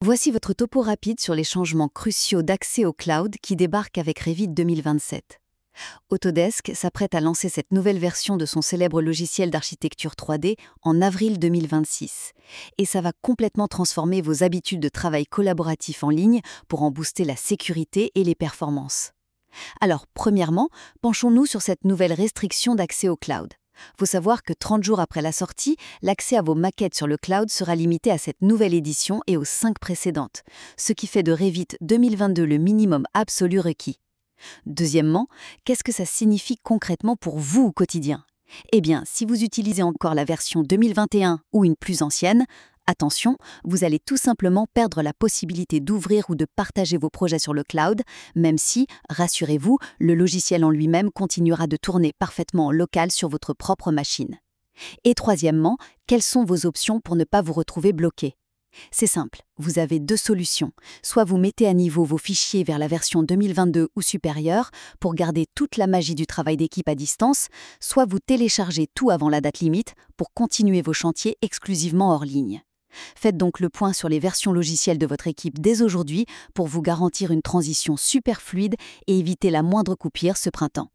Voici votre topo rapide sur les changements cruciaux d'accès au cloud qui débarquent avec Revit 2027. Autodesk s'apprête à lancer cette nouvelle version de son célèbre logiciel d'architecture 3D en avril 2026. Et ça va complètement transformer vos habitudes de travail collaboratif en ligne pour en booster la sécurité et les performances. Alors, premièrement, penchons-nous sur cette nouvelle restriction d'accès au cloud. Faut savoir que 30 jours après la sortie, l'accès à vos maquettes sur le cloud sera limité à cette nouvelle édition et aux 5 précédentes, ce qui fait de Revit 2022 le minimum absolu requis. Deuxièmement, qu'est-ce que ça signifie concrètement pour vous au quotidien ? Eh bien, si vous utilisez encore la version 2021 ou une plus ancienne, attention, vous allez tout simplement perdre la possibilité d'ouvrir ou de partager vos projets sur le cloud, même si, rassurez-vous, le logiciel en lui-même continuera de tourner parfaitement en local sur votre propre machine. Et troisièmement, quelles sont vos options pour ne pas vous retrouver bloqué ? C'est simple, vous avez 2 solutions. Soit vous mettez à niveau vos fichiers vers la version 2022 ou supérieure pour garder toute la magie du travail d'équipe à distance, soit vous téléchargez tout avant la date limite pour continuer vos chantiers exclusivement hors ligne. Faites donc le point sur les versions logicielles de votre équipe dès aujourd'hui pour vous garantir une transition super fluide et éviter la moindre coupure ce printemps.